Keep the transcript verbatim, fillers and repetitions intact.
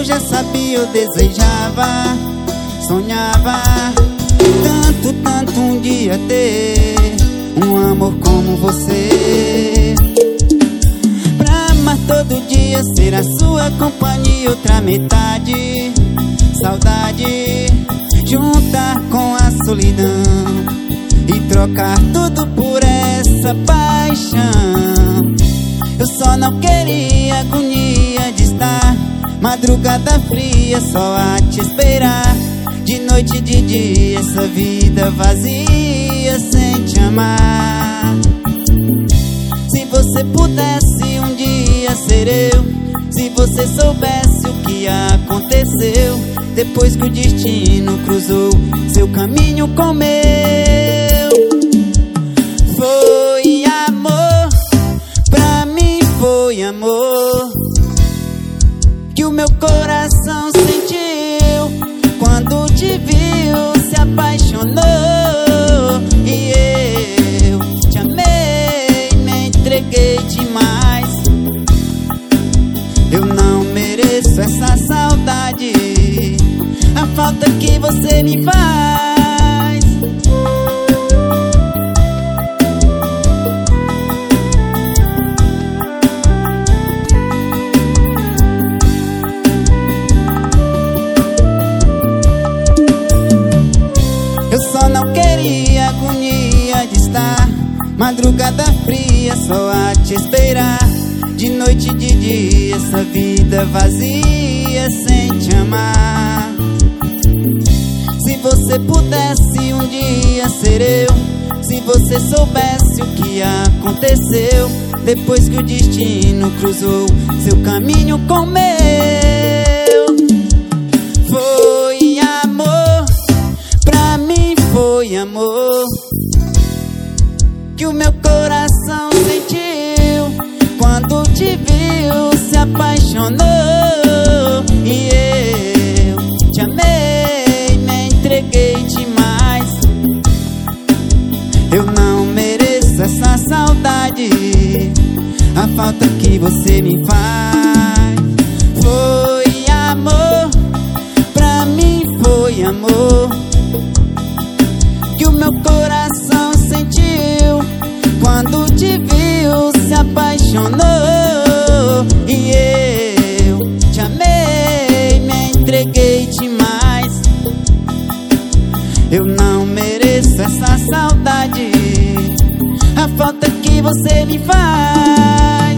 eu já sabia, eu desejava, sonhava tanto, tanto um dia ter um amor como você. Pra amar todo dia, ser a sua companhia, outra metade, saudade, juntar com a solidão e trocar tudo por essa paixão. Eu só não queria agonia de estar madrugada fria só a te esperar, de noite e de dia, essa vida vazia sem te amar. Se você pudesse um dia ser eu, se você soubesse o que aconteceu depois que o destino cruzou seu caminho com o meu. Foi amor, pra mim foi amor, que o meu coração sentiu quando te viu, se apaixonou. E eu te amei, me entreguei demais. Eu não mereço essa saudade, a falta que você me faz. Eu só não queria agonia de estar madrugada fria só a te esperar, de noite e de dia, essa vida vazia sem te amar. Se você pudesse um dia ser eu, se você soubesse o que aconteceu depois que o destino cruzou seu caminho com o meu. Foi amor, pra mim foi amor, que o meu coração sentiu quando te viu, se apaixonou. E eu te amei, me entreguei demais. Eu não mereço essa saudade, a falta que você me faz. Foi amor, pra mim foi amor, que o meu coração sentiu quando te viu, se apaixonou. E eu te amei, me entreguei demais. Eu não mereço essa saudade, a falta que você me faz.